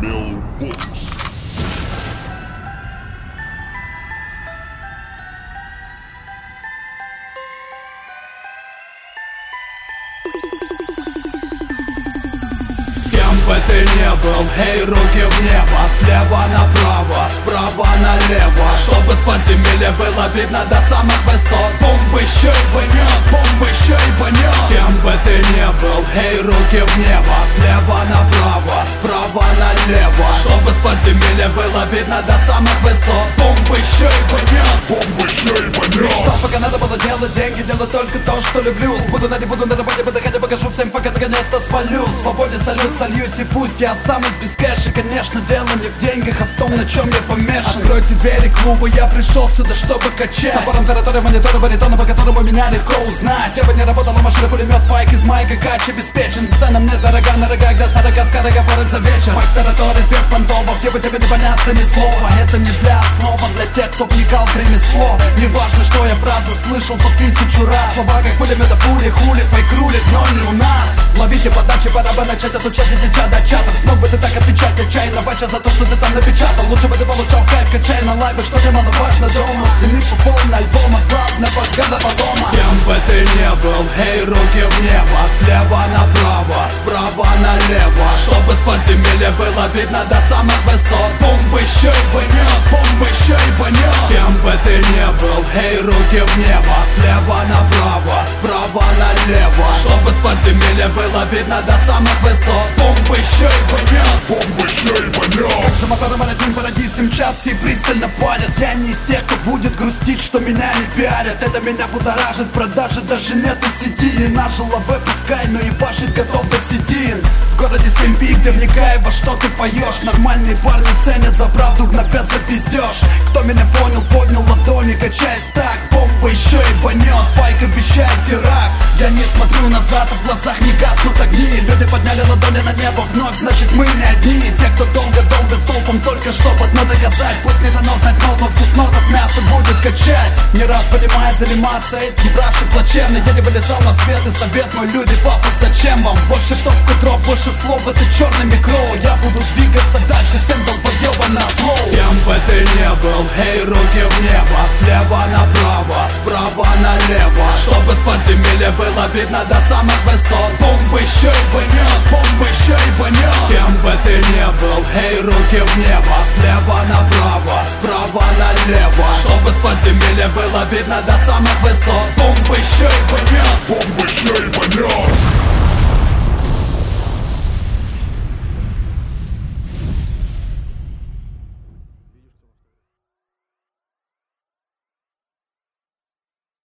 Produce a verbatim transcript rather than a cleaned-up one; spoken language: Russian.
Mellow Books. Кем бы ты ни был, эй, руки в небо. Слева направо, справа налево, чтобы с подземелья было видно до самых высот. Бомбы еще и банет, бомбы еще и банет. Кем бы ты ни был, эй, руки в небо. Слева направо, справа налево, чтобы с подземелья было видно до самых высот. Бомбы еще и банет, бомбы еще и банет. Что пока надо было делать деньги, делать только то, что люблю. Буду на не буду на работе, буду ходить, покажу всем, пока наконец-то свалю. Свободе салют, сольюсь и пусть я останусь без кэша. Конечно, дело не в деньгах, а в том, на чем я помешан. Откройте двери клуба, я пришел сюда, чтобы качать. С топором, тараторы, мониторы, баритоны, по которому меня легко узнать. Я бы не работал на машине, пулемет, файк из майка, кач обеспечен. Сцена мне дорога, на рогах до сорока скороговорок за вечер. Файк, тараторы, без понтовок, где бы тебе непонятно ни слова. Это не для основа, для тех, кто вникал в ремесло. Не важно, что я фразы слышал по тысячу раз. Слова как пулемета, пули, хули, файк рулит, но не у нас. Ловите подачи, пора бы начать отучать дитя до чатов. Смог бы ты так отвечать отчаянно, бача за то, что ты там напечатал. Лучше бы ты получал кайф, качай на лайвах, что немаловажно дома. Цени по полной альбома, главное, подгадова дома. Кем бы ты ни был, эй, руки в небо. Слева направо, справа налево, чтобы с подземелья было видно до самых высот. Бомбы еще и банет, бомбы еще и банет. Кем бы ты ни был, эй, руки в небо. Слева направо, справа налево, чтобы с подземелья было видно до самых высот. Бомбы еще и банет, бомбы еще и банет. как за мотором один пародисты мчатся и пристально палят. Я не из тех, кто будет грустить, что меня не пиарят. Это меня будоражит, продажи даже нету сети. Не нажил АВ, пускай, но ебашит готов до седин. В городе семь пик, где вникай во что ты поешь. Нормальные парни ценят за правду, гнобят за пиздеж. Кто меня понял, поднял ладони, качаясь так. Бомба еще и банет, файк обещает теракт. Я не смотрю назад, а в глазах не гаснут огни. Люди подняли ладони на небо вновь, значит мы не одни. Те, кто долго долбят толпом, только чтобы одно доказать. Пусть не дано знать нот, но с бутнотов мясо будет качать. Не раз понимая заниматься этим браши плачевный. Я не вылезал на свет и совет мой, люди, папа, зачем вам? Больше топка дроп, больше слов, это черный микро. Я буду двигаться дальше, всем долбоебам на зло. Кем бы ты ни был, эй, руки в небо. Слева направо, справа налево, чтобы с подземелья было видно до самых высот. Бомбы еще и банет, бомбы еще и банет. Кем бы ты ни был, эй, руки в небо. Слева направо, справа налево, чтобы с подземелья было видно до самых высот. Бомбы еще и банет, бомбы еще и банет.